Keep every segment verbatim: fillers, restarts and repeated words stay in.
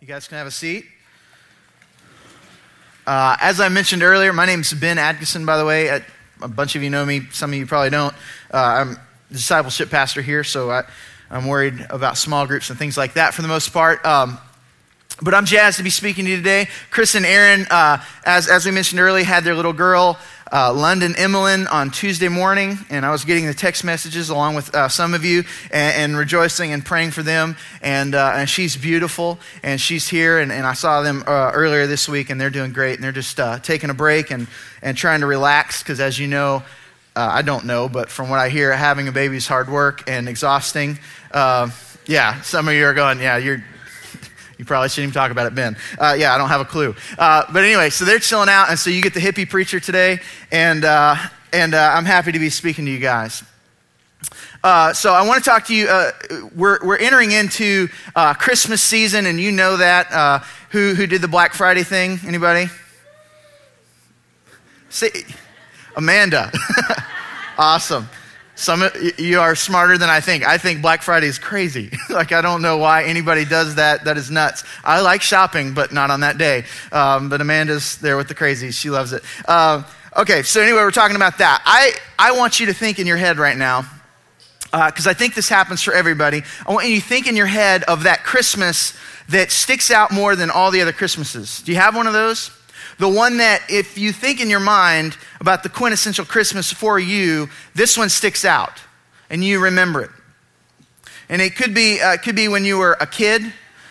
You guys can have a seat. Uh, as I mentioned earlier, my name's Ben Atkinson, by the way. A, a bunch of you know me. Some of you probably don't. Uh, I'm the discipleship pastor here, so I, I'm worried about small groups and things like that for the most part. Um, but I'm jazzed to be speaking to you today. Chris and Aaron, uh, as, as we mentioned earlier, had their little girl, Uh, London Emmeline, on Tuesday morning, and I was getting the text messages along with uh, some of you and, and rejoicing and praying for them, and uh, and she's beautiful, and she's here, and, and I saw them uh, earlier this week, and they're doing great, and they're just uh, taking a break and, and trying to relax, because as you know, uh, I don't know, but from what I hear, having a baby is hard work and exhausting. Uh, yeah, some of you are going, yeah, you're... You probably shouldn't even talk about it, Ben. Uh, yeah, I don't have a clue. Uh, but anyway, so they're chilling out, and so you get the hippie preacher today, and uh, and uh, I'm happy to be speaking to you guys. Uh, so I want to talk to you. Uh, we're we're entering into uh, Christmas season, and you know that. Uh, who who did the Black Friday thing? Anybody? Say, Amanda. Awesome. Some of you are smarter than I think. I think Black Friday is crazy. Like, I don't know why anybody does that. That is nuts. I like shopping, but not on that day. Um, but Amanda's there with the crazies. She loves it. Uh, okay, so anyway, we're talking about that. I, I want you to think in your head right now, because uh, I think this happens for everybody. I want you to think in your head of that Christmas that sticks out more than all the other Christmases. Do you have one of those? The one that, if you think in your mind about the quintessential Christmas for you, this one sticks out, and you remember it. And it could be, uh, it could be when you were a kid,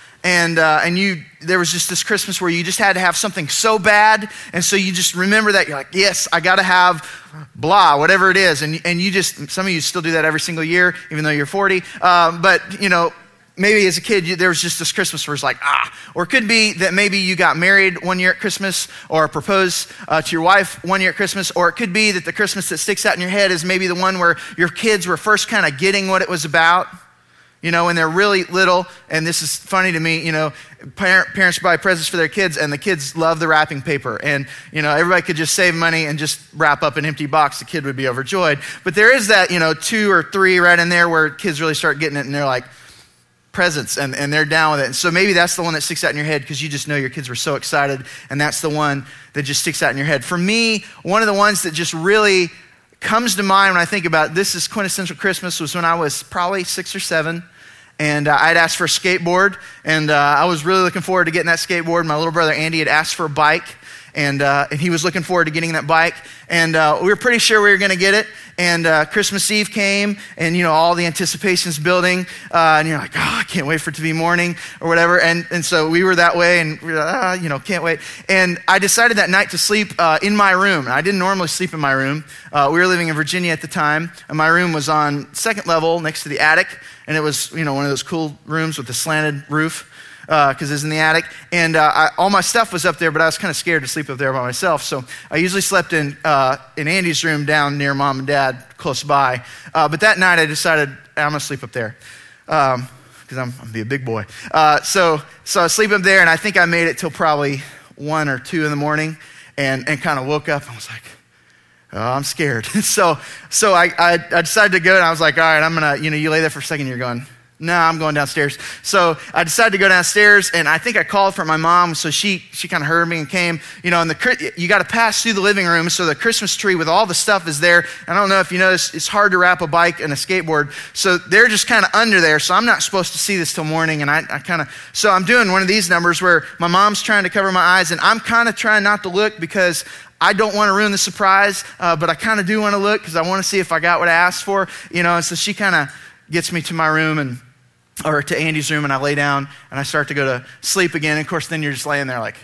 and uh, and you there was just this Christmas where you just had to have something so bad, and so you just remember that. You're like, yes, I got to have blah, whatever it is, and and you just, some of you still do that every single year, even though you're forty. Um, but you know. Maybe as a kid, you, there was just this Christmas where it's like, ah. Or it could be that maybe you got married one year at Christmas, or proposed uh, to your wife one year at Christmas. Or it could be that the Christmas that sticks out in your head is maybe the one where your kids were first kind of getting what it was about. You know, when they're really little, and this is funny to me, you know, parent, parents buy presents for their kids, and the kids love the wrapping paper. And, you know, everybody could just save money and just wrap up an empty box. The kid would be overjoyed. But there is that, you know, two or three right in there where kids really start getting it, and they're like, presents, and, and they're down with it. And so maybe that's the one that sticks out in your head because you just know your kids were so excited, and that's the one that just sticks out in your head. For me, one of the ones that just really comes to mind when I think about this is quintessential Christmas was when I was probably six or seven, and uh, I'd asked for a skateboard, and uh, I was really looking forward to getting that skateboard. My little brother Andy had asked for a bike, and uh, and he was looking forward to getting that bike, and uh, we were pretty sure we were going to get it. And uh, Christmas Eve came, and you know all the anticipation's building, uh, and you're like, oh, I can't wait for it to be morning or whatever. And and so we were that way, and we were like, ah, you know, can't wait. And I decided that night to sleep uh, in my room. I didn't normally sleep in my room. Uh, we were living in Virginia at the time, and my room was on second level next to the attic, and it was you know one of those cool rooms with the slanted roof. Because uh, it's in the attic, and uh, I, all my stuff was up there, but I was kind of scared to sleep up there by myself, so I usually slept in uh, in Andy's room down near mom and dad, close by, uh, but that night I decided I'm going to sleep up there, because um, I'm, I'm going to be a big boy. Uh, so so I sleep up there, and I think I made it till probably one or two in the morning, and, and kind of woke up, and I was like, oh, I'm scared. so so I, I, I decided to go, and I was like, all right, I'm going to, you know, you lay there for a second, you're going, no, I'm going downstairs. So I decided to go downstairs, and I think I called for my mom, so she she kind of heard me and came. You know, and the you got to pass through the living room, so the Christmas tree with all the stuff is there. I don't know if you noticed, it's hard to wrap a bike and a skateboard, so they're just kind of under there. So I'm not supposed to see this till morning, and I, I kind of so I'm doing one of these numbers where my mom's trying to cover my eyes, and I'm kind of trying not to look because I don't want to ruin the surprise, uh, but I kind of do want to look because I want to see if I got what I asked for. You know, and so she kind of gets me to my room and. Or to Andy's room, and I lay down, and I start to go to sleep again. And of course, then you're just laying there like,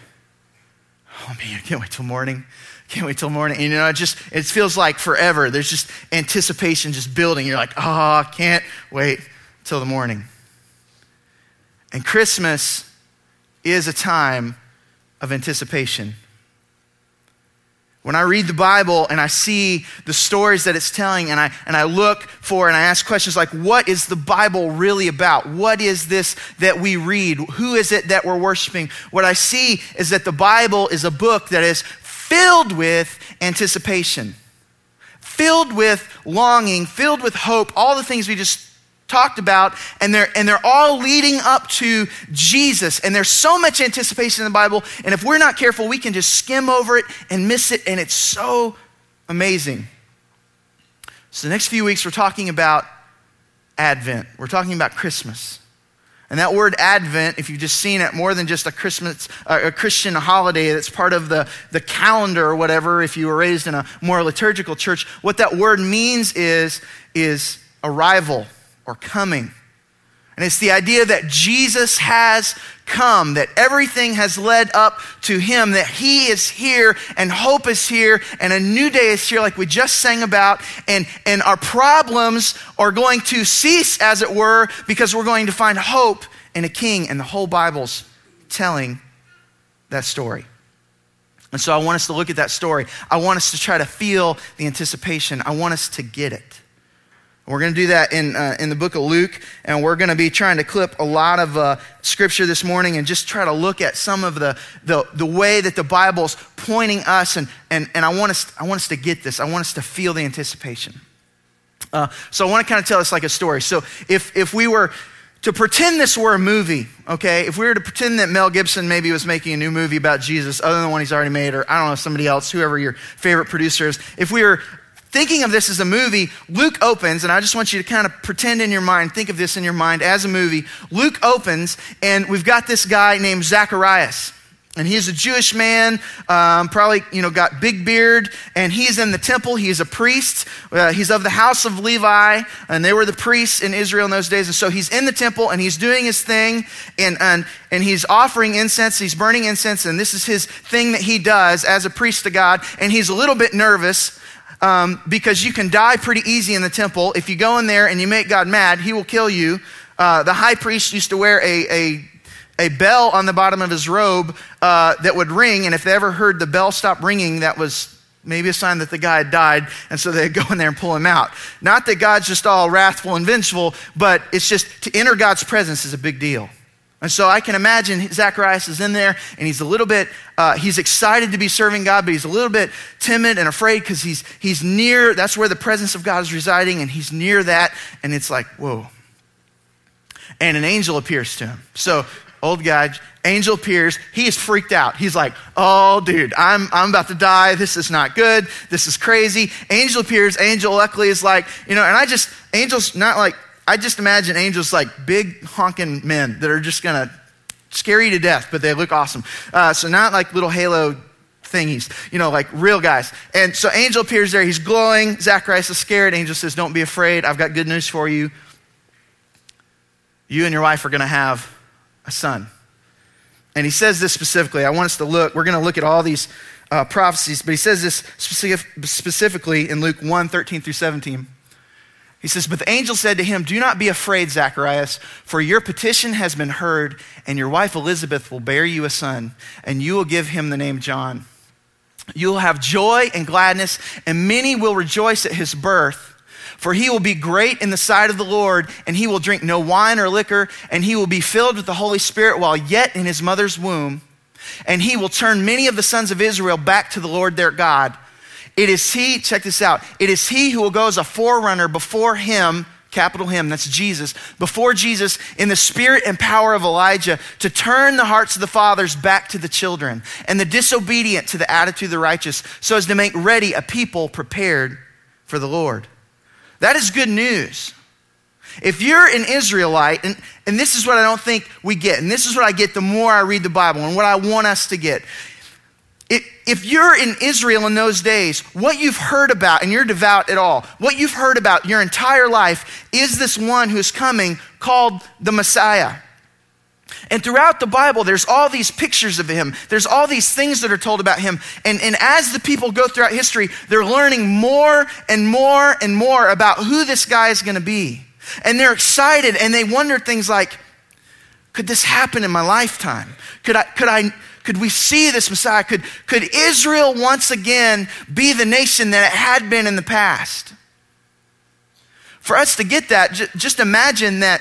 oh man, I can't wait till morning. Can't wait till morning. And you know, it just, it feels like forever. There's just anticipation just building. You're like, oh, I can't wait till the morning. And Christmas is a time of anticipation. When I read the Bible and I see the stories that it's telling, and I and I look for and I ask questions like, what is the Bible really about? What is this that we read? Who is it that we're worshiping? What I see is that the Bible is a book that is filled with anticipation, filled with longing, filled with hope, all the things we just talked about, and they're and they're all leading up to Jesus. And there's so much anticipation in the Bible, and if we're not careful, we can just skim over it and miss it, and it's so amazing. So the next few weeks, we're talking about Advent. We're talking about Christmas. And that word Advent, if you've just seen it, more than just a Christmas, uh, a Christian holiday that's part of the, the calendar or whatever, if you were raised in a more liturgical church, what that word means is, is arrival or coming. And it's the idea that Jesus has come, that everything has led up to him, that he is here and hope is here and a new day is here like we just sang about, and, and our problems are going to cease, as it were, because we're going to find hope in a king, and the whole Bible's telling that story. And so I want us to look at that story. I want us to try to feel the anticipation. I want us to get it. We're going to do that in uh, in the book of Luke, and we're going to be trying to clip a lot of uh, scripture this morning and just try to look at some of the the, the way that the Bible's pointing us, and and and I want us I want us to get this. I want us to feel the anticipation. Uh, so I want to kind of tell us like a story. So if if we were to pretend this were a movie, okay, if we were to pretend that Mel Gibson maybe was making a new movie about Jesus, other than the one he's already made, or I don't know, somebody else, whoever your favorite producer is, if we were thinking of this as a movie, Luke opens, and I just want you to kind of pretend in your mind, think of this in your mind as a movie. Luke opens, and we've got this guy named Zacharias. And he's a Jewish man, um, probably, you know, got big beard, and he's in the temple. He's a priest. Uh, he's of the house of Levi, and they were the priests in Israel in those days. And so he's in the temple, and he's doing his thing, and and and he's offering incense. He's burning incense, and this is his thing that he does as a priest to God. And he's a little bit nervous um, because you can die pretty easy in the temple. If you go in there and you make God mad, he will kill you. Uh, the high priest used to wear a a a bell on the bottom of his robe uh, that would ring, and if they ever heard the bell stop ringing, that was maybe a sign that the guy had died, and so they'd go in there and pull him out. Not that God's just all wrathful and vengeful, but it's just to enter God's presence is a big deal. And so I can imagine Zacharias is in there, and he's a little bit, uh, he's excited to be serving God, but he's a little bit timid and afraid because he's he's near, that's where the presence of God is residing, and he's near that, and it's like, whoa. And an angel appears to him. So old guy, angel appears, he is freaked out. He's like, oh dude, I'm I'm about to die. This is not good. This is crazy. Angel appears, angel luckily is like, you know, and I just, angels not like, I just imagine angels like big honking men that are just gonna scare you to death, but they look awesome. Uh, so not like little halo thingies, you know, like real guys. And so angel appears there, he's glowing. Zacharias is scared. Angel says, don't be afraid. I've got good news for you. You and your wife are gonna have a son. And he says this specifically. I want us to look, we're going to look at all these uh, prophecies, but he says this specific, specifically in Luke one, thirteen through seventeen. He says, but the angel said to him, do not be afraid, Zacharias, for your petition has been heard, and your wife Elizabeth will bear you a son, and you will give him the name John. You will have joy and gladness, and many will rejoice at his birth. For he will be great in the sight of the Lord, and he will drink no wine or liquor, and he will be filled with the Holy Spirit while yet in his mother's womb. And he will turn many of the sons of Israel back to the Lord their God. It is he, check this out, it is he who will go as a forerunner before him, capital him, that's Jesus, before Jesus in the spirit and power of Elijah, to turn the hearts of the fathers back to the children, and the disobedient to the attitude of the righteous, so as to make ready a people prepared for the Lord. That is good news. If you're an Israelite, and, and this is what I don't think we get, and this is what I get the more I read the Bible and what I want us to get. It, if you're in Israel in those days, what you've heard about, and you're devout at all, what you've heard about your entire life is this one who's coming called the Messiah. And throughout the Bible, there's all these pictures of him. There's all these things that are told about him. And, and as the people go throughout history, they're learning more and more and more about who this guy is going to be. And they're excited, and they wonder things like, could this happen in my lifetime? Could I, could I, could we see this Messiah? Could, could Israel once again be the nation that it had been in the past? For us to get that, j- just imagine that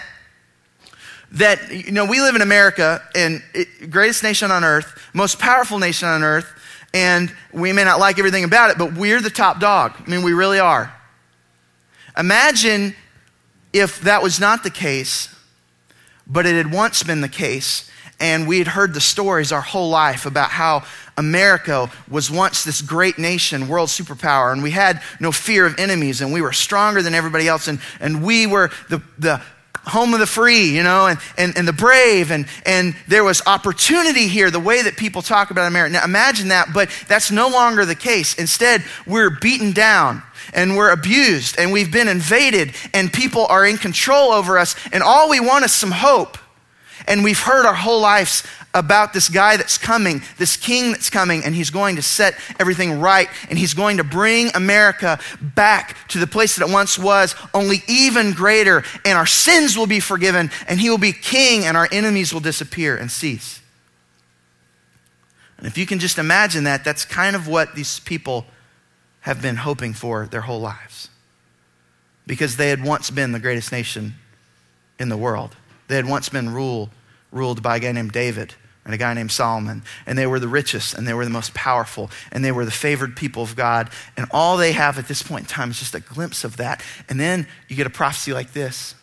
That, you know, we live in America, and it, greatest nation on earth, most powerful nation on earth, and we may not like everything about it, but we're the top dog. I mean, we really are. Imagine if that was not the case, but it had once been the case, and we had heard the stories our whole life about how America was once this great nation, world superpower, and we had no fear of enemies, and we were stronger than everybody else, and, and we were the, the home of the free, you know, and, and, and the brave, and, and there was opportunity here, the way that people talk about America. Now imagine that, but that's no longer the case. Instead, we're beaten down, and we're abused, and we've been invaded, and people are in control over us, and all we want is some hope. And we've heard our whole lives about this guy that's coming, this king that's coming, and he's going to set everything right, and he's going to bring America back to the place that it once was, only even greater, and our sins will be forgiven, and he will be king, and our enemies will disappear and cease. And if you can just imagine that, that's kind of what these people have been hoping for their whole lives, because they had once been the greatest nation in the world. They had once been ruled, ruled by a guy named David and a guy named Solomon. And they were the richest, and they were the most powerful, and they were the favored people of God. And all they have at this point in time is just a glimpse of that. And then you get a prophecy like this.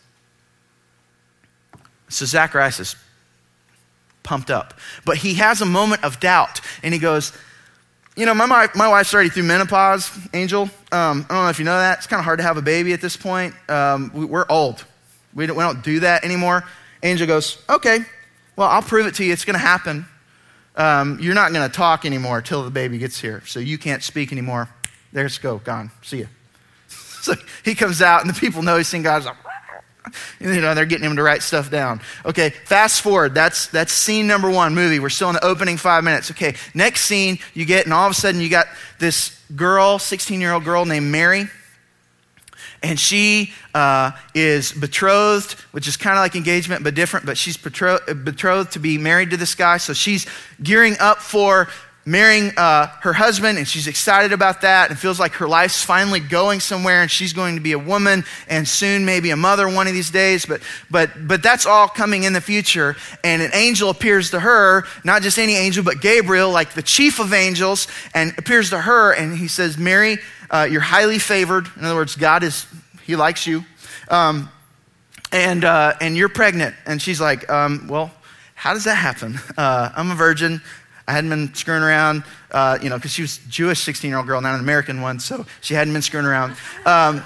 So Zacharias is pumped up. But he has a moment of doubt, and he goes, you know, my, my, my wife's already through menopause, Angel. Um, I don't know if you know that. It's kind of hard to have a baby at this point. Um, we, we're old. We don't, we don't do that anymore. Angel goes, okay, well, I'll prove it to you. It's going to happen. Um, you're not going to talk anymore till the baby gets here. So you can't speak anymore. There's go, gone. See ya. So he comes out, and the people noticing God's like, you know, they're getting him to write stuff down. Okay, fast forward. That's that's scene number one, movie. We're still in the opening five minutes. Okay, next scene you get, and all of a sudden you got this girl, sixteen-year-old girl named Mary. And she uh, is betrothed, which is kind of like engagement, but different. But she's betrothed, betrothed to be married to this guy. So she's gearing up for marrying uh, her husband, and she's excited about that and feels like her life's finally going somewhere, and she's going to be a woman and soon maybe a mother one of these days. But but but that's all coming in the future. And an angel appears to her, not just any angel, but Gabriel, like the chief of angels, and appears to her, and he says, Mary, Uh, you're highly favored. In other words, God is, he likes you. Um, and uh, and you're pregnant. And she's like, um, well, how does that happen? Uh, I'm a virgin. I hadn't been screwing around, uh, you know, because she was a Jewish sixteen-year-old girl, not an American one, so she hadn't been screwing around. Um,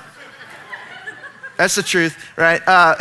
that's the truth, right? Uh,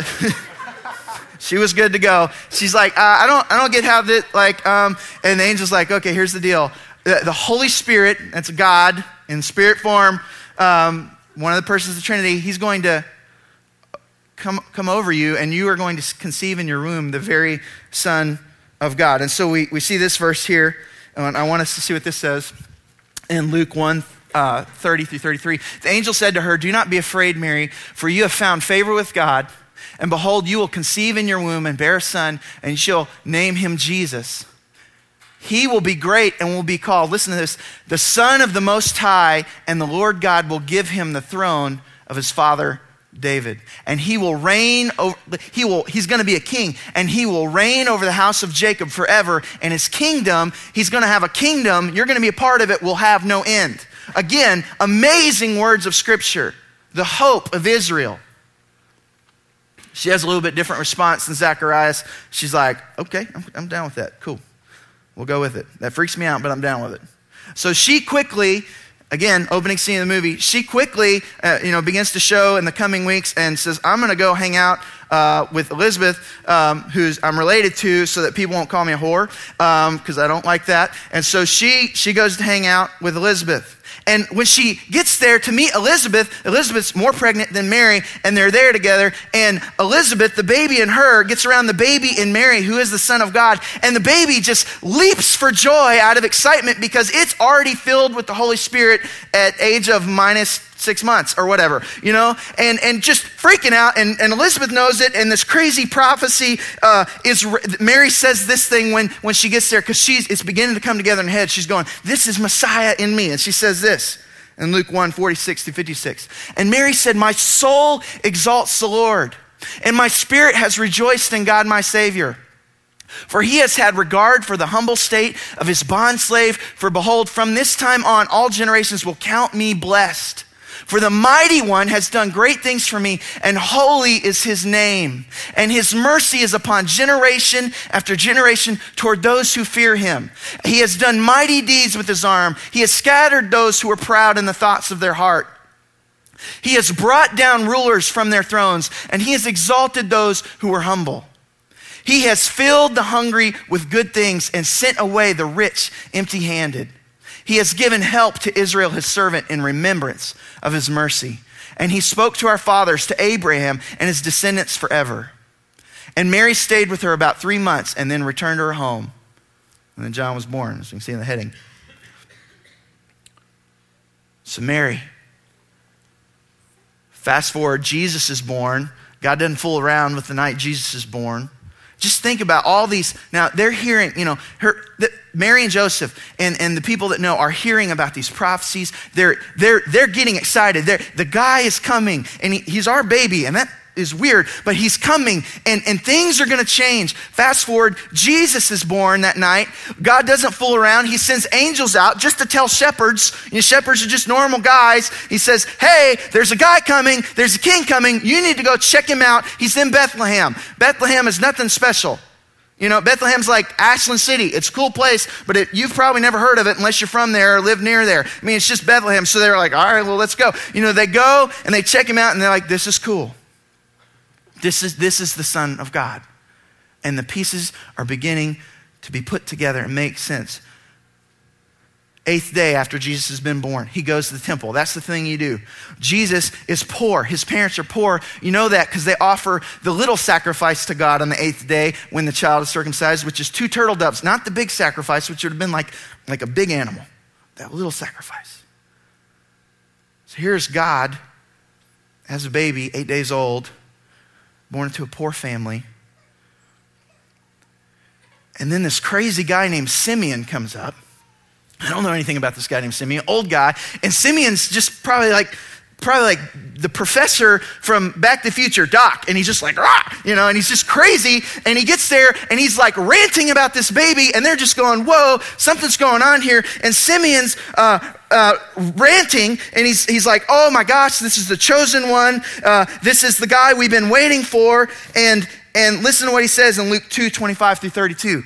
she was good to go. She's like, uh, I don't I don't get how that, like, um, and the angel's like, okay, here's the deal. The, the Holy Spirit, that's God, in spirit form, um, one of the persons of the Trinity, he's going to come come over you, and you are going to conceive in your womb the very Son of God. And so we, we see this verse here, and I want us to see what this says in Luke one, uh, thirty through thirty-three. The angel said to her, do not be afraid, Mary, for you have found favor with God, and behold, you will conceive in your womb and bear a son, and you shall name him Jesus. He will be great and will be called, listen to this, the Son of the Most High, and the Lord God will give him the throne of his father David. And he will reign over, he will, he's going to be a king, and he will reign over the house of Jacob forever, and his kingdom, he's going to have a kingdom, you're going to be a part of it, will have no end. Again, amazing words of scripture, the hope of Israel. She has a little bit different response than Zacharias. She's like, okay, I'm, I'm down with that, cool. We'll go with it. That freaks me out, but I'm down with it. So she quickly, again, opening scene of the movie, she quickly, uh, you know, begins to show in the coming weeks and says, I'm going to go hang out uh, with Elizabeth, um, who's I'm related to, so that people won't call me a whore, because um, I don't like that. And so she she goes to hang out with Elizabeth. And when she gets there to meet Elizabeth, Elizabeth's more pregnant than Mary, and they're there together. And Elizabeth, the baby in her, gets around the baby in Mary, who is the Son of God. And the baby just leaps for joy out of excitement because it's already filled with the Holy Spirit at age of minus six months or whatever, you know, and, and just freaking out. And, and Elizabeth knows it. And this crazy prophecy uh, is, Mary says this thing when, when she gets there, because she's, it's beginning to come together in her head. She's going, this is Messiah in me. And she says this in Luke one, forty-six to fifty-six. And Mary said, my soul exalts the Lord, and my spirit has rejoiced in God, my Savior. For he has had regard for the humble state of his bondslave. For behold, from this time on, all generations will count me blessed. For the mighty one has done great things for me, and holy is his name. And his mercy is upon generation after generation toward those who fear him. He has done mighty deeds with his arm. He has scattered those who are proud in the thoughts of their heart. He has brought down rulers from their thrones, and he has exalted those who were humble. He has filled the hungry with good things and sent away the rich empty-handed. He has given help to Israel, his servant, in remembrance of his mercy. And he spoke to our fathers, to Abraham and his descendants forever. And Mary stayed with her about three months and then returned to her home. And then John was born, as you can see in the heading. So Mary, fast forward, Jesus is born. God doesn't fool around with the night Jesus is born. Just think about all these. Now, they're hearing, you know, her, the, Mary and Joseph and, and the people that know are hearing about these prophecies. They're, they're, they're getting excited. They're, the guy is coming, and he, he's our baby, and that is weird, but he's coming, and, and things are going to change. Fast forward, Jesus is born that night. God doesn't fool around. He sends angels out just to tell shepherds. You know, shepherds are just normal guys. He says, hey, there's a guy coming. There's a king coming. You need to go check him out. He's in Bethlehem. Bethlehem is nothing special. You know, Bethlehem's like Ashland City. It's a cool place, but it, you've probably never heard of it unless you're from there or live near there. I mean, it's just Bethlehem. So they're like, all right, well, let's go. You know, they go and they check him out, and they're like, this is cool. This is, this is the Son of God. And the pieces are beginning to be put together and make sense. Eighth day after Jesus has been born, he goes to the temple. That's the thing you do. Jesus is poor. His parents are poor. You know that because they offer the little sacrifice to God on the eighth day when the child is circumcised, which is two turtle doves, not the big sacrifice, which would have been like, like a big animal. That little sacrifice. So here's God as a baby, eight days old, born into a poor family. And then this crazy guy named Simeon comes up. I don't know anything about this guy named Simeon, old guy. And Simeon's just probably like, probably like the professor from Back to the Future, Doc. And he's just like, rah, you know, and he's just crazy. And he gets there and he's like ranting about this baby. And they're just going, whoa, something's going on here. And Simeon's uh, uh, ranting. And he's, he's like, oh my gosh, this is the chosen one. Uh, this is the guy we've been waiting for. And, and listen to what he says in Luke two, twenty-five through thirty-two.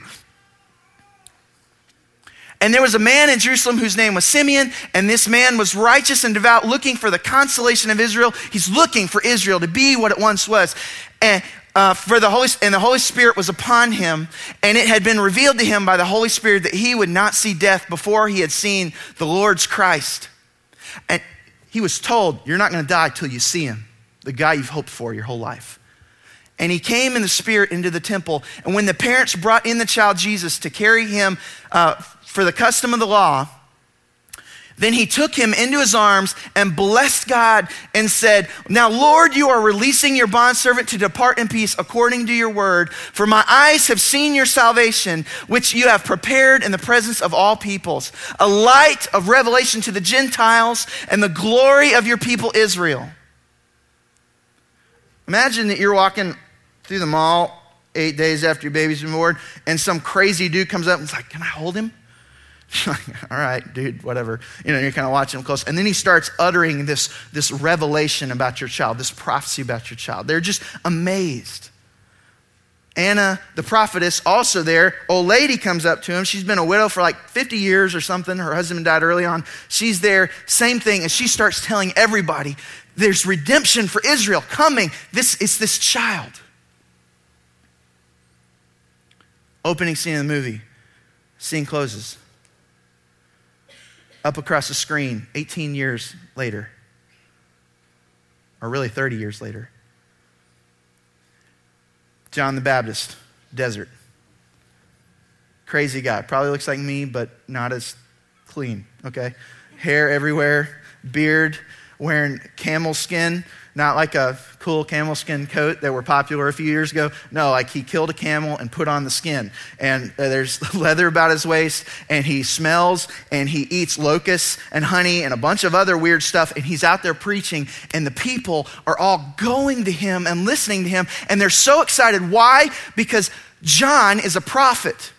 And there was a man in Jerusalem whose name was Simeon, and this man was righteous and devout, looking for the consolation of Israel. He's looking for Israel to be what it once was. And uh, for the Holy and the Holy Spirit was upon him, and it had been revealed to him by the Holy Spirit that he would not see death before he had seen the Lord's Christ. And he was told, you're not going to die till you see him, the guy you've hoped for your whole life. And he came in the Spirit into the temple. And when the parents brought in the child Jesus to carry him uh, for the custom of the law, then he took him into his arms and blessed God and said, now, Lord, you are releasing your bondservant to depart in peace according to your word. For my eyes have seen your salvation, which you have prepared in the presence of all peoples, a light of revelation to the Gentiles and the glory of your people Israel. Imagine that you're walking through the mall eight days after your baby's been born, and some crazy dude comes up and is like, can I hold him? You're like, all right, dude, whatever. You know, you're kind of watching him close. And then he starts uttering this, this revelation about your child, this prophecy about your child. They're just amazed. Anna, the prophetess, also there. Old lady comes up to him. She's been a widow for like fifty years or something. Her husband died early on. She's there, same thing. And she starts telling everybody, there's redemption for Israel coming. This is this child. Opening scene of the movie. Scene closes. Up across the screen, eighteen years later. Or really thirty years later. John the Baptist, desert. Crazy guy. Probably looks like me, but not as clean, okay? Hair everywhere, beard, wearing camel skin. Not like a cool camel skin coat that were popular a few years ago. No, like he killed a camel and put on the skin. And uh, there's leather about his waist, and he smells, and he eats locusts and honey and a bunch of other weird stuff, and he's out there preaching, and the people are all going to him and listening to him, and they're so excited. Why? Because John is a prophet,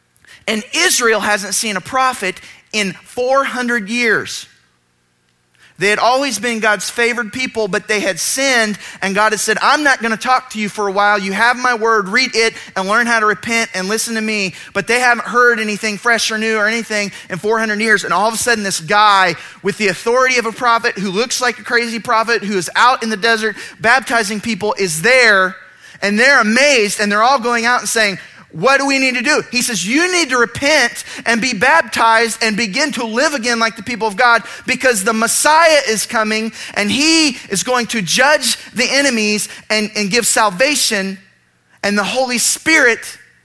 and Israel hasn't seen a prophet in four hundred years. They had always been God's favored people, but they had sinned, and God had said, I'm not going to talk to you for a while. You have my word, read it, and learn how to repent and listen to me. But they haven't heard anything fresh or new or anything in four hundred years. And all of a sudden, this guy with the authority of a prophet, who looks like a crazy prophet, who is out in the desert baptizing people, is there, and they're amazed, and they're all going out and saying, what do we need to do? He says, you need to repent and be baptized and begin to live again like the people of God, because the Messiah is coming and he is going to judge the enemies and, and give salvation and the Holy Spirit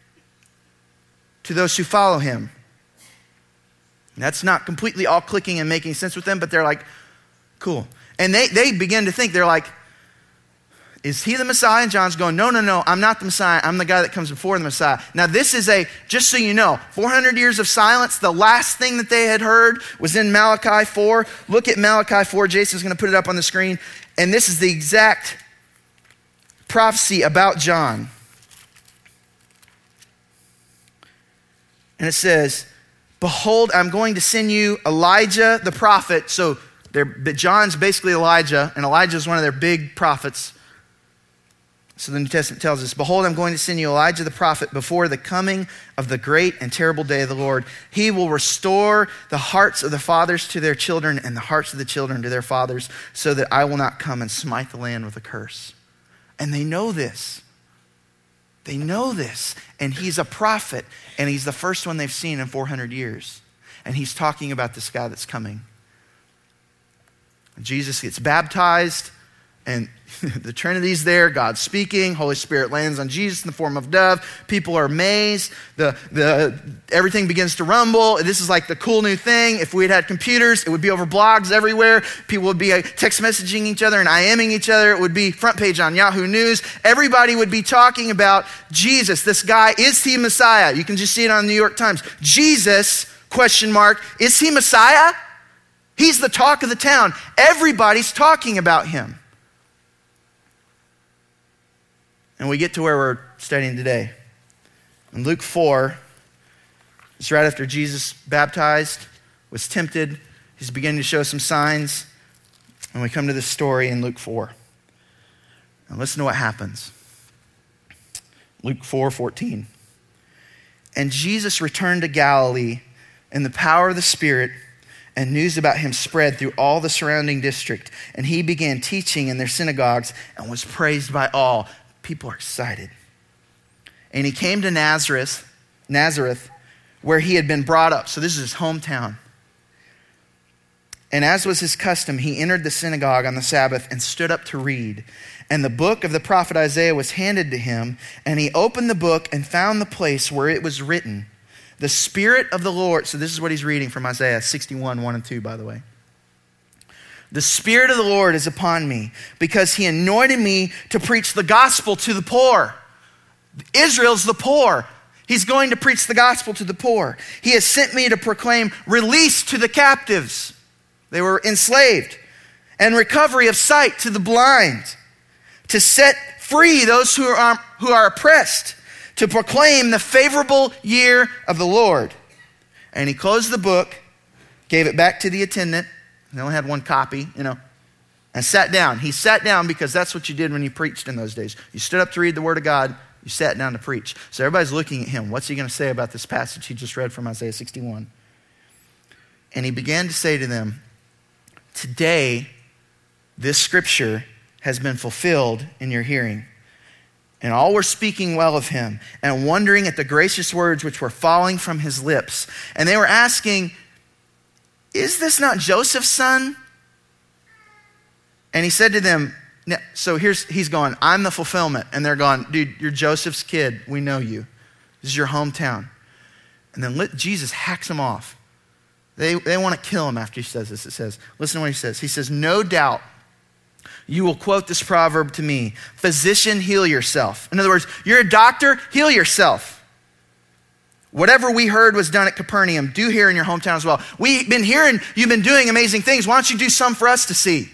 to those who follow him. And that's not completely all clicking and making sense with them, but they're like, cool. And they, they begin to think, they're like, is he the Messiah? And John's going, no, no, no, I'm not the Messiah. I'm the guy that comes before the Messiah. Now this is a, just so you know, four hundred years of silence. The last thing that they had heard was in Malachi four. Look at Malachi four. Jason's going to put it up on the screen. And this is the exact prophecy about John. And it says, behold, I'm going to send you Elijah the prophet. So they're, John's basically Elijah, and Elijah is one of their big prophets. So the New Testament tells us, behold, I'm going to send you Elijah the prophet before the coming of the great and terrible day of the Lord. He will restore the hearts of the fathers to their children and the hearts of the children to their fathers, so that I will not come and smite the land with a curse. And they know this. They know this. And he's a prophet, and he's the first one they've seen in four hundred years. And he's talking about this guy that's coming. Jesus gets baptized, and the Trinity's there, God's speaking, Holy Spirit lands on Jesus in the form of a dove. People are amazed. The, the, everything begins to rumble. This is like the cool new thing. If we had had computers, it would be over blogs everywhere. People would be text messaging each other and IMing each other. It would be front page on Yahoo News. Everybody would be talking about Jesus. This guy, is he Messiah? You can just see it on the New York Times. Jesus, question mark, is he Messiah? He's the talk of the town. Everybody's talking about him. And we get to where we're studying today. In Luke four, it's right after Jesus baptized, was tempted. He's beginning to show some signs. And we come to this story in Luke four. Now listen to what happens. Luke four fourteen. And Jesus returned to Galilee in the power of the Spirit, and news about him spread through all the surrounding district. And he began teaching in their synagogues and was praised by all. People are excited. And he came to Nazareth, Nazareth, where he had been brought up. So this is his hometown. And as was his custom, he entered the synagogue on the Sabbath and stood up to read. And the book of the prophet Isaiah was handed to him. And he opened the book and found the place where it was written, the Spirit of the Lord. So this is what he's reading from Isaiah sixty-one, one and two, by the way. The Spirit of the Lord is upon me, because he anointed me to preach the gospel to the poor. Israel's the poor. He's going to preach the gospel to the poor. He has sent me to proclaim release to the captives. They were enslaved. And recovery of sight to the blind. To set free those who are, who are oppressed. To proclaim the favorable year of the Lord. And he closed the book, gave it back to the attendant. They only had one copy, you know, and sat down. He sat down because that's what you did when you preached in those days. You stood up to read the word of God. You sat down to preach. So everybody's looking at him. What's he going to say about this passage he just read from Isaiah sixty-one? And he began to say to them, today, this scripture has been fulfilled in your hearing. And all were speaking well of him and wondering at the gracious words which were falling from his lips. And they were asking, is this not Joseph's son? And he said to them, so here's, he's going, I'm the fulfillment. And they're going, dude, you're Joseph's kid. We know you. This is your hometown. And then let, Jesus hacks him off. They, they want to kill him after he says this. It says, listen to what he says. He says, no doubt you will quote this proverb to me, physician, heal yourself. In other words, you're a doctor, heal yourself. Whatever we heard was done at Capernaum, do here in your hometown as well. We've been hearing you've been doing amazing things. Why don't you do some for us to see?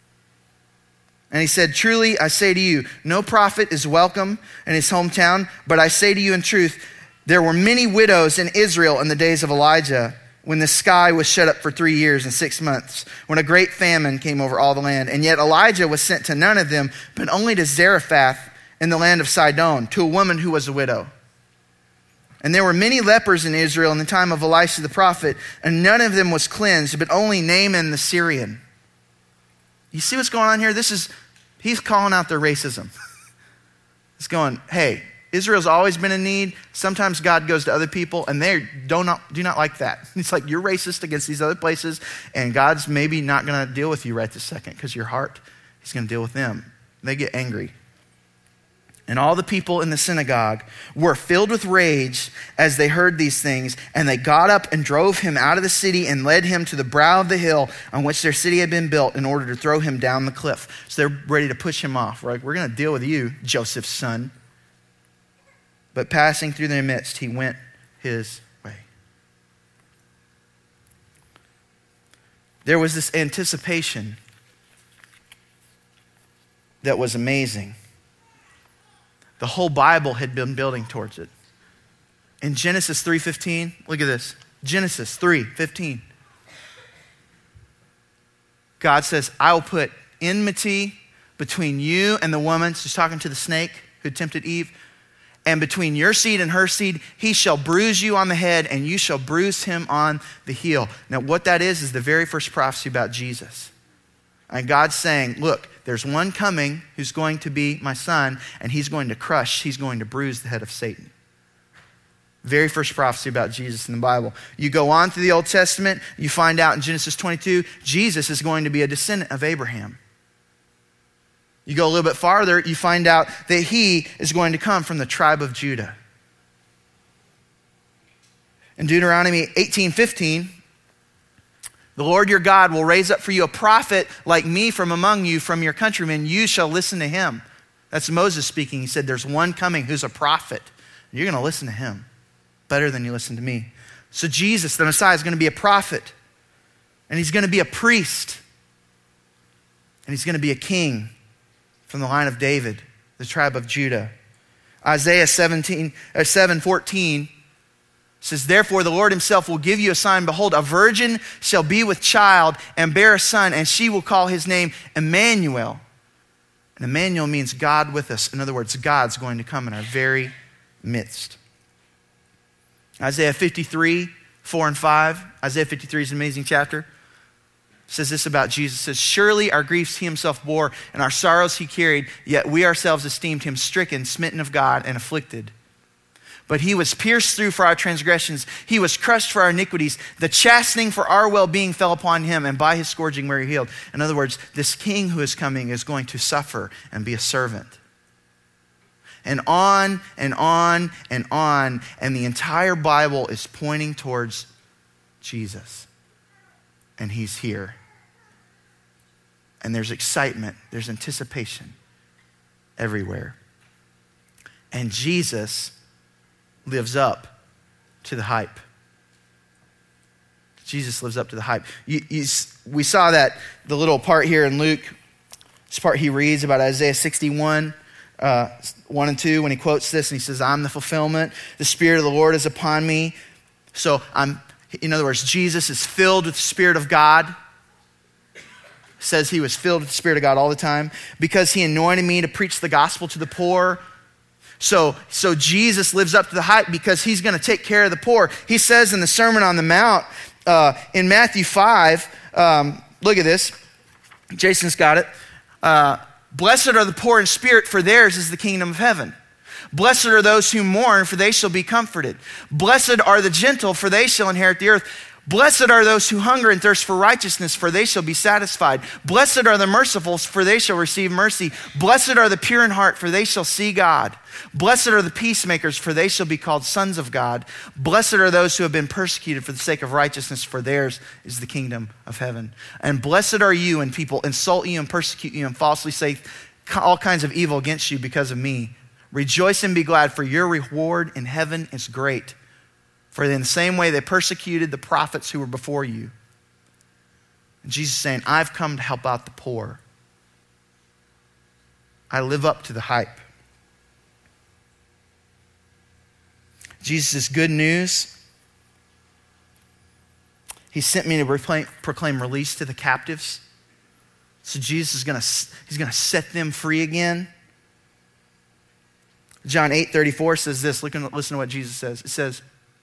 And he said, truly, I say to you, no prophet is welcome in his hometown, but I say to you in truth, there were many widows in Israel in the days of Elijah when the sky was shut up for three years and six months, when a great famine came over all the land. And yet Elijah was sent to none of them, but only to Zarephath in the land of Sidon, to a woman who was a widow. And there were many lepers in Israel in the time of Elisha the prophet, and none of them was cleansed, but only Naaman the Syrian. You see what's going on here? This is, he's calling out their racism. He's going, hey, Israel's always been in need. Sometimes God goes to other people, and they do not, do not like that. It's like, you're racist against these other places, and God's maybe not going to deal with you right this second, because your heart, he's going to deal with them. They get angry. And all the people in the synagogue were filled with rage as they heard these things, and they got up and drove him out of the city and led him to the brow of the hill on which their city had been built in order to throw him down the cliff. So they're ready to push him off. We're like, we're going to deal with you, Joseph's son. But passing through their midst, he went his way. There was this anticipation that was amazing. The whole Bible had been building towards it. In Genesis three fifteen, look at this. Genesis three fifteen. God says, I will put enmity between you and the woman. She's talking to the snake who tempted Eve. And between your seed and her seed, he shall bruise you on the head and you shall bruise him on the heel. Now what that is, is the very first prophecy about Jesus. And God's saying, look, there's one coming who's going to be my son, and he's going to crush, he's going to bruise the head of Satan. Very first prophecy about Jesus in the Bible. You go on through the Old Testament, you find out in Genesis twenty-two, Jesus is going to be a descendant of Abraham. You go a little bit farther, you find out that he is going to come from the tribe of Judah. In Deuteronomy eighteen fifteen, the Lord your God will raise up for you a prophet like me from among you, from your countrymen. You shall listen to him. That's Moses speaking. He said, there's one coming who's a prophet. You're going to listen to him better than you listen to me. So Jesus, the Messiah, is going to be a prophet. And he's going to be a priest. And he's going to be a king from the line of David, the tribe of Judah. Isaiah seventeen, or seven fourteen says, therefore the Lord himself will give you a sign. Behold, a virgin shall be with child and bear a son, and she will call his name Emmanuel. And Emmanuel means God with us. In other words, God's going to come in our very midst. Isaiah fifty-three, four and five. Isaiah fifty-three is an amazing chapter. It says this about Jesus. It says, surely our griefs he himself bore, and our sorrows he carried, yet we ourselves esteemed him stricken, smitten of God, and afflicted. But he was pierced through for our transgressions. He was crushed for our iniquities. The chastening for our well-being fell upon him, and by his scourging we are healed. In other words, this king who is coming is going to suffer and be a servant. And on and on and on. And the entire Bible is pointing towards Jesus. And he's here. And there's excitement. There's anticipation everywhere. And Jesus lives up to the hype. Jesus lives up to the hype. You, you, we saw that, the little part here in Luke, this part he reads about Isaiah sixty-one, uh, one and two, when he quotes this and he says, I'm the fulfillment. The Spirit of the Lord is upon me. So I'm, in other words, Jesus is filled with the Spirit of God. Says he was filled with the Spirit of God all the time because he anointed me to preach the gospel to the poor. So, so Jesus lives up to the hype because he's going to take care of the poor. He says in the Sermon on the Mount, uh, in Matthew five, um, look at this. Jason's got it. Uh, Blessed are the poor in spirit, for theirs is the kingdom of heaven. Blessed are those who mourn, for they shall be comforted. Blessed are the gentle, for they shall inherit the earth. Blessed are those who hunger and thirst for righteousness, for they shall be satisfied. Blessed are the merciful, for they shall receive mercy. Blessed are the pure in heart, for they shall see God. Blessed are the peacemakers, for they shall be called sons of God. Blessed are those who have been persecuted for the sake of righteousness, for theirs is the kingdom of heaven. And blessed are you when people insult you and persecute you and falsely say all kinds of evil against you because of me. Rejoice and be glad, for your reward in heaven is great. For in the same way they persecuted the prophets who were before you. And Jesus is saying, I've come to help out the poor. I live up to the hype. Jesus' good news He sent me to proclaim, proclaim release to the captives. So Jesus is going to he's going to set them free again. John eight thirty-four says this. Look and listen to what Jesus says. It says,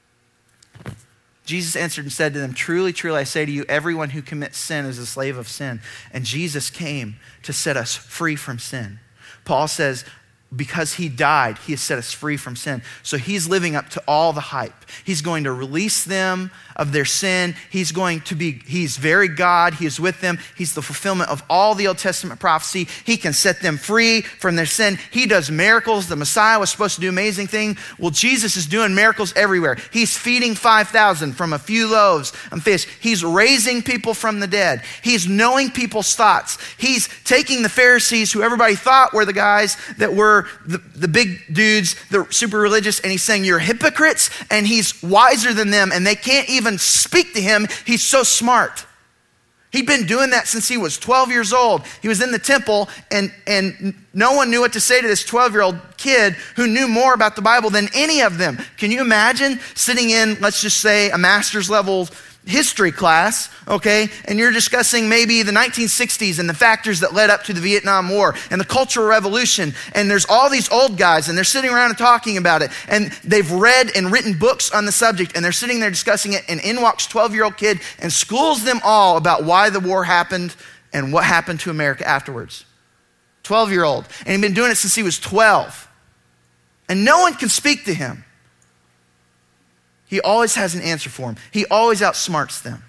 Jesus answered and said to them, truly, truly, I say to you, everyone who commits sin is a slave of sin. And Jesus came to set us free from sin. Paul says, because he died, he has set us free from sin. So he's living up to all the hype. He's going to release them of their sin. He's going to be, he's very God. He is with them. He's the fulfillment of all the Old Testament prophecy. He can set them free from their sin. He does miracles. The Messiah was supposed to do amazing things. Well, Jesus is doing miracles everywhere. He's feeding five thousand from a few loaves and fish. He's raising people from the dead. He's knowing people's thoughts. He's taking the Pharisees, who everybody thought were the guys that were The, the big dudes, the super religious, and he's saying, you're hypocrites, and he's wiser than them, and they can't even speak to him. He's so smart. He'd been doing that since he was twelve years old. He was in the temple, and, and no one knew what to say to this twelve-year-old kid who knew more about the Bible than any of them. Can you imagine sitting in, let's just say, a master's level history class, okay, and you're discussing maybe the nineteen sixties and the factors that led up to the Vietnam War and the Cultural Revolution, and there's all these old guys, and they're sitting around and talking about it, and they've read and written books on the subject, and they're sitting there discussing it, and in walks twelve-year-old kid and schools them all about why the war happened and what happened to America afterwards. twelve-year-old, and he'd been doing it since he was twelve, and no one can speak to him. He always has an answer for them. He always outsmarts them.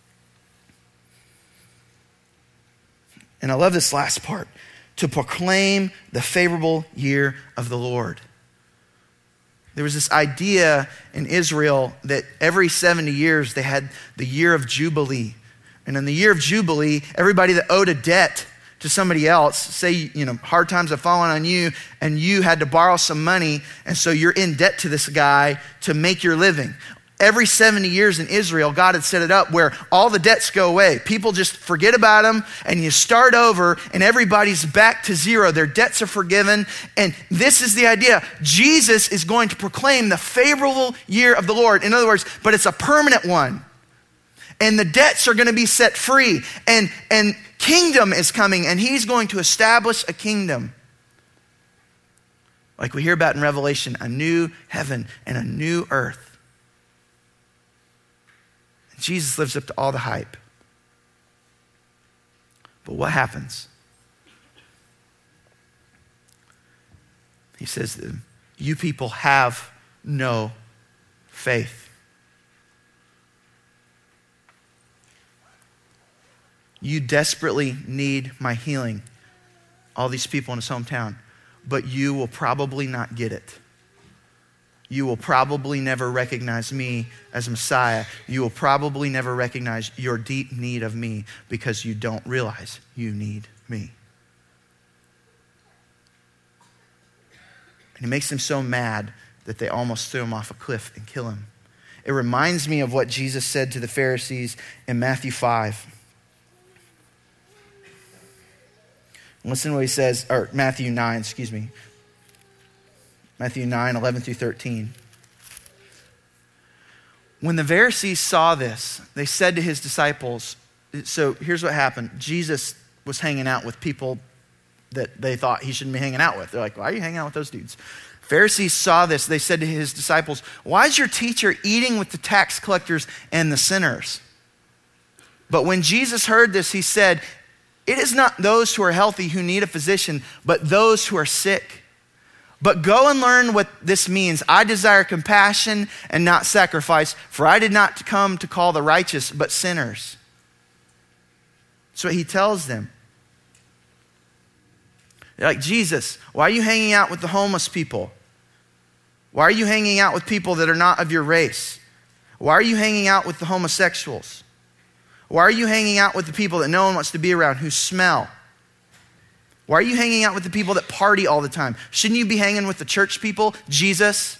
And I love this last part. To proclaim the favorable year of the Lord. There was this idea in Israel that every seventy years they had the year of Jubilee. And in the year of Jubilee, everybody that owed a debt to somebody else, say, you know, hard times have fallen on you and you had to borrow some money, and so you're in debt to this guy to make your living. Every seventy years in Israel, God had set it up where all the debts go away. People just forget about them, and you start over, and everybody's back to zero. Their debts are forgiven, and this is the idea. Jesus is going to proclaim the favorable year of the Lord. In other words, but it's a permanent one. And the debts are going to be set free, and, and kingdom is coming, and he's going to establish a kingdom. Like we hear about in Revelation, a new heaven and a new earth. Jesus lives up to all the hype. But what happens? He says, you people have no faith. You desperately need my healing, all these people in his hometown, but you will probably not get it. You will probably never recognize me as Messiah. You will probably never recognize your deep need of me because you don't realize you need me. And he makes them so mad that they almost threw him off a cliff and kill him. It reminds me of what Jesus said to the Pharisees in Matthew five. Listen to what he says, or Matthew nine, excuse me. Matthew nine, eleven through thirteen. When the Pharisees saw this, they said to his disciples, so here's what happened. Jesus was hanging out with people that they thought he shouldn't be hanging out with. They're like, why are you hanging out with those dudes? Pharisees saw this. They said to his disciples, why is your teacher eating with the tax collectors and the sinners? But when Jesus heard this, he said, it is not those who are healthy who need a physician, but those who are sick. But go and learn what this means. I desire compassion and not sacrifice, for I did not come to call the righteous, but sinners. That's what he tells them. They're like, Jesus, why are you hanging out with the homeless people? Why are you hanging out with people that are not of your race? Why are you hanging out with the homosexuals? Why are you hanging out with the people that no one wants to be around, who smell? Why are you hanging out with the people that party all the time? Shouldn't you be hanging with the church people, Jesus?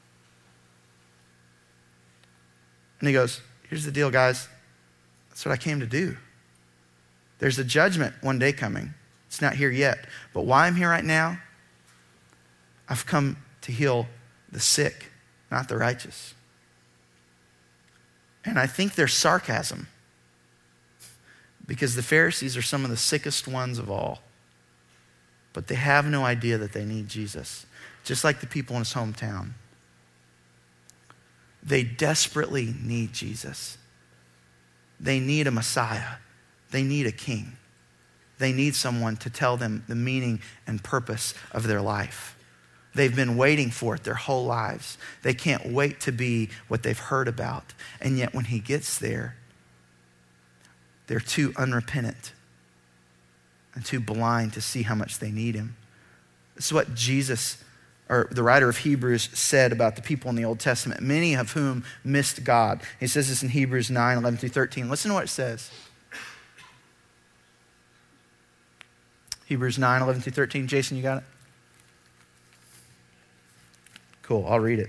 And he goes, here's the deal, guys. That's what I came to do. There's a judgment one day coming. It's not here yet. But why I'm here right now, I've come to heal the sick, not the righteous. And I think they're sarcasm, because the Pharisees are some of the sickest ones of all. But they have no idea that they need Jesus, just like the people in his hometown. They desperately need Jesus. They need a Messiah. They need a king. They need someone to tell them the meaning and purpose of their life. They've been waiting for it their whole lives. They can't wait to be what they've heard about. And yet when he gets there, they're too unrepentant and too blind to see how much they need him. This is what Jesus, or the writer of Hebrews, said about the people in the Old Testament, many of whom missed God. He says this in Hebrews nine, eleven through thirteen. Listen to what it says. Hebrews nine, eleven through thirteen. Jason, you got it? Cool, I'll read it.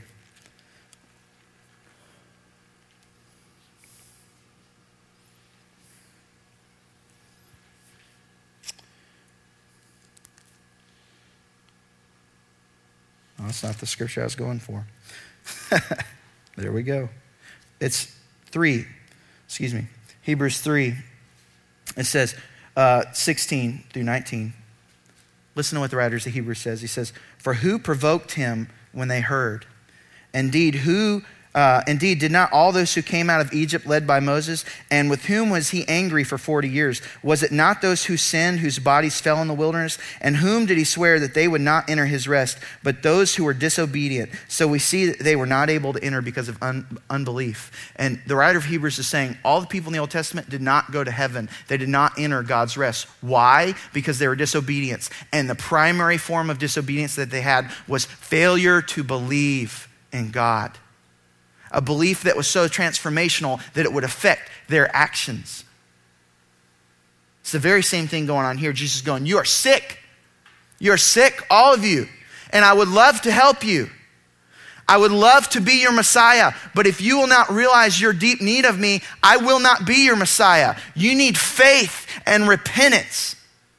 Oh, that's not the scripture I was going for. There we go. It's three, excuse me, Hebrews three. It says uh, sixteen through nineteen. Listen to what the writer of Hebrews says. He says, "For who provoked him when they heard? Indeed, who uh, indeed did not all those who came out of Egypt led by Moses? And with whom was he angry for forty years? Was it not those who sinned, whose bodies fell in the wilderness? And whom did he swear that they would not enter his rest, but those who were disobedient? So we see that they were not able to enter because of un- unbelief." And the writer of Hebrews is saying all the people in the Old Testament did not go to heaven. They did not enter God's rest. Why? Because they were disobedience. And the primary form of disobedience that they had was failure to believe in God. A belief that was so transformational that it would affect their actions. It's the very same thing going on here. Jesus is going, you are sick. You are sick, all of you. And I would love to help you. I would love to be your Messiah. But if you will not realize your deep need of me, I will not be your Messiah. You need faith and repentance.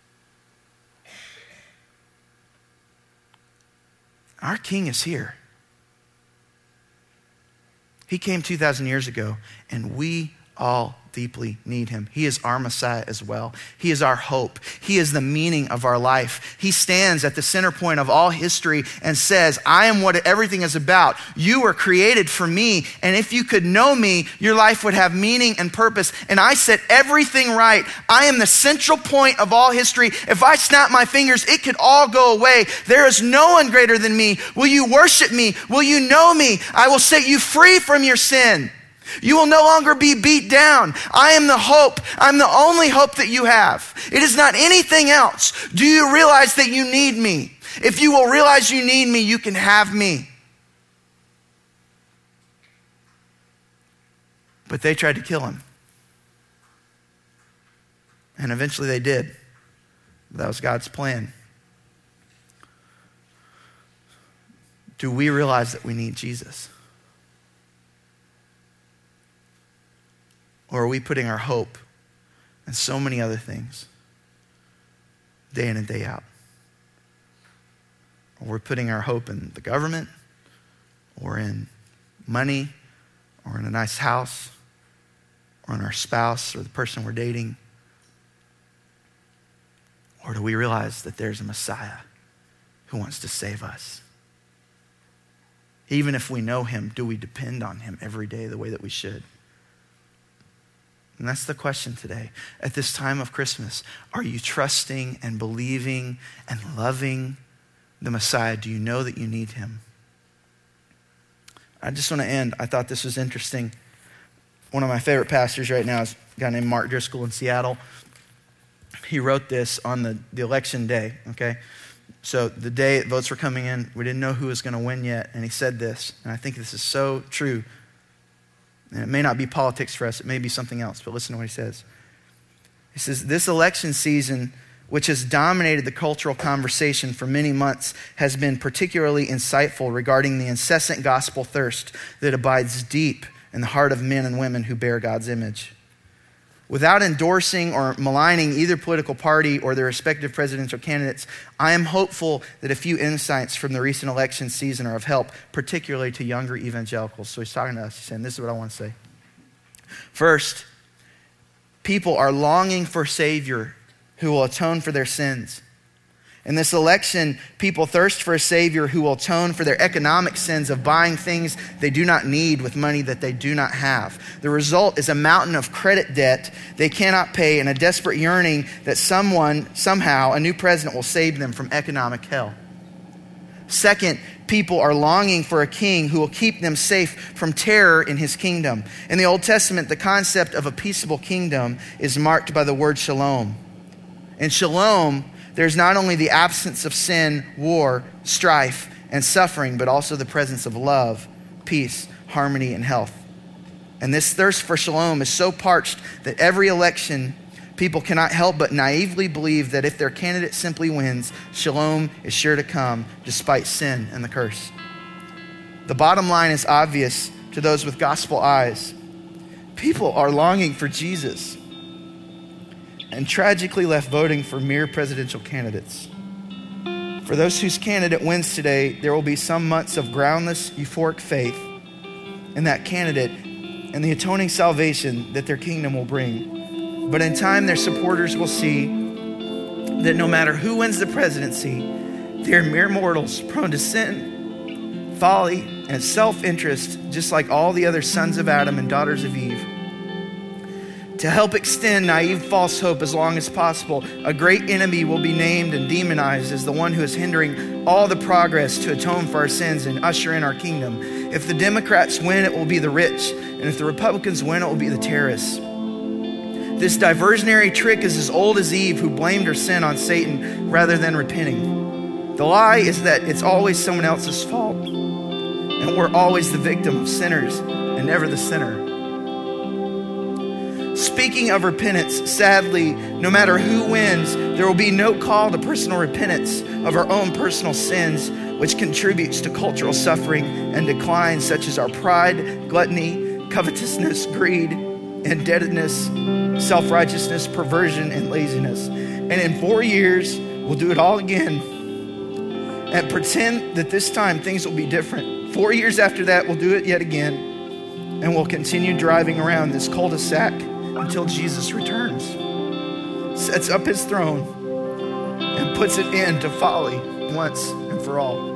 Our King is here. He came two thousand years ago, and we all deeply need him. He is our Messiah as well. He is our hope. He is the meaning of our life. He stands at the center point of all history and says, I am what everything is about. You were created for me, and if you could know me, your life would have meaning and purpose. And I set everything right. I am the central point of all history. If I snap my fingers, it could all go away. There is no one greater than me. Will you worship me? Will you know me? I will set you free from your sin. You will no longer be beat down. I am the hope. I'm the only hope that you have. It is not anything else. Do you realize that you need me? If you will realize you need me, you can have me. But they tried to kill him. And eventually they did. That was God's plan. Do we realize that we need Jesus? Or are we putting our hope in so many other things, day in and day out? Or we're putting our hope in the government, or in money, or in a nice house, or in our spouse, or the person we're dating? Or do we realize that there's a Messiah who wants to save us? Even if we know him, do we depend on him every day the way that we should? And that's the question today. At this time of Christmas, are you trusting and believing and loving the Messiah? Do you know that you need him? I just want to end. I thought this was interesting. One of my favorite pastors right now is a guy named Mark Driscoll in Seattle. He wrote this on the, the election day, okay? So the day votes were coming in, we didn't know who was going to win yet, and he said this, and I think this is so true. And it may not be politics for us, it may be something else, but listen to what he says. He says, this election season, which has dominated the cultural conversation for many months, has been particularly insightful regarding the incessant gospel thirst that abides deep in the heart of men and women who bear God's image. Without endorsing or maligning either political party or their respective presidential candidates, I am hopeful that a few insights from the recent election season are of help, particularly to younger evangelicals. So he's talking to us. He's saying, this is what I want to say. First, people are longing for a Savior who will atone for their sins. In this election, people thirst for a Savior who will atone for their economic sins of buying things they do not need with money that they do not have. The result is a mountain of credit debt they cannot pay and a desperate yearning that someone, somehow, a new president will save them from economic hell. Second, people are longing for a king who will keep them safe from terror in his kingdom. In the Old Testament, the concept of a peaceable kingdom is marked by the word shalom. In shalom, there's not only the absence of sin, war, strife, and suffering, but also the presence of love, peace, harmony, and health. And this thirst for shalom is so parched that every election, people cannot help but naively believe that if their candidate simply wins, shalom is sure to come despite sin and the curse. The bottom line is obvious to those with gospel eyes. People are longing for Jesus and tragically left voting for mere presidential candidates. For those whose candidate wins today, there will be some months of groundless, euphoric faith in that candidate and the atoning salvation that their kingdom will bring. But in time, their supporters will see that no matter who wins the presidency, they are mere mortals prone to sin, folly, and self-interest, just like all the other sons of Adam and daughters of Eve. To help extend naive false hope as long as possible, a great enemy will be named and demonized as the one who is hindering all the progress to atone for our sins and usher in our kingdom. If the Democrats win, it will be the rich, and if the Republicans win, it will be the terrorists. This diversionary trick is as old as Eve, who blamed her sin on Satan rather than repenting. The lie is that it's always someone else's fault, and we're always the victim of sinners and never the sinner. Speaking of repentance, sadly, no matter who wins, there will be no call to personal repentance of our own personal sins, which contributes to cultural suffering and decline, such as our pride, gluttony, covetousness, greed, indebtedness, self-righteousness, perversion, and laziness. And in four years, we'll do it all again and pretend that this time things will be different. Four years after that, we'll do it yet again, and we'll continue driving around this cul-de-sac until Jesus returns, sets up his throne, and puts an end to folly once and for all.